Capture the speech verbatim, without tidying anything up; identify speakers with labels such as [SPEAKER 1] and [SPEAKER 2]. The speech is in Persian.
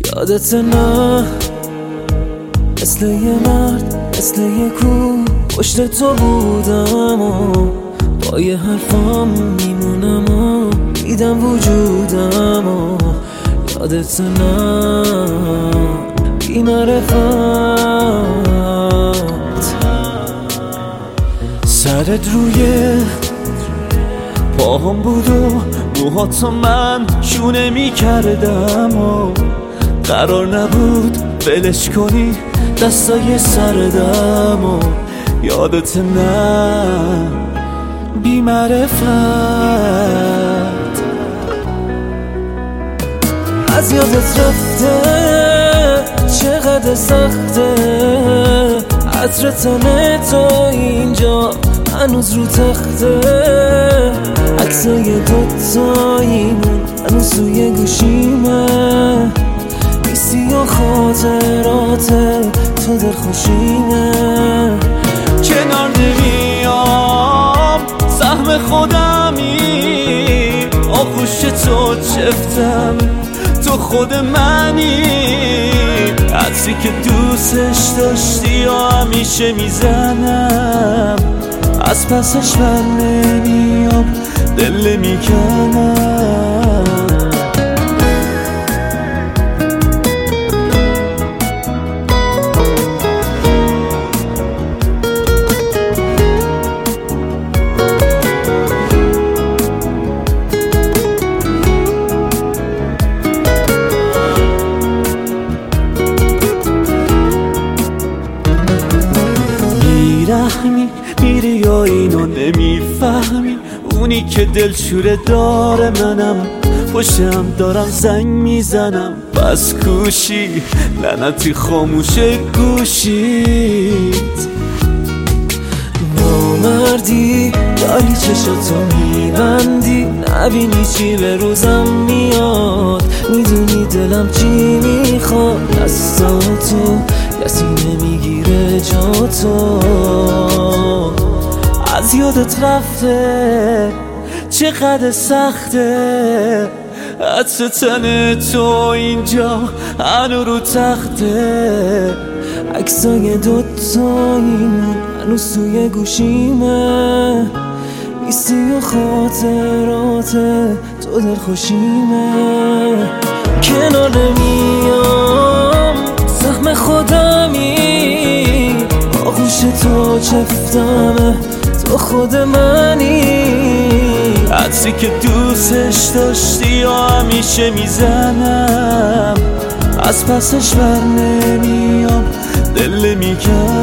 [SPEAKER 1] یادت نه مثل یه مرد مثل یه کو پشت تو بودم و با یه حرفام میمونم و دیدم وجودم و یادت نه بی معرفت سرت روی پاهم بود و موهاتو من شونه می کردم و قرار نبود ولش کنی دستای سردم و یادت نه بی معرفت از یادت رفته چقدر سخته عطر تن تو اینجا هنوز رو تخته عکسای دوتاییمون هنوز توی گوشیمه نیستی و خاطرات تو در خوشیمه کنار نمیام سهم خودمی آغوش تو چفتم تو خود منی عطری که دوستش داشتی و همیشه میزنم از پسش بر نمیام دل میکنم بیرحمی میری یا اینو نمیفهمی اونی که دلشوره داره منم پشتم دارم زنگ میزنم بس کوشی لعنتی خاموشه گوشید نامردی داری چشاتو میبندی نبینی چی به روزم میاد میدونی دلم چی میخواد دستاتو کسی نمیگیره جا تو از یادت رفته چقدر سخته عطر تن تو اینجا هنو رو تخته عکسای دوتاییمون هنوز توی گوشیمه نیستی و خاطرات تو در خوشیمه کنار نمیام سهم خودمی آغوش تو چفتمه تو خود منی عطری که دوستش داشتی و همیشه میزنم از پسش بر نمیام دل میکنم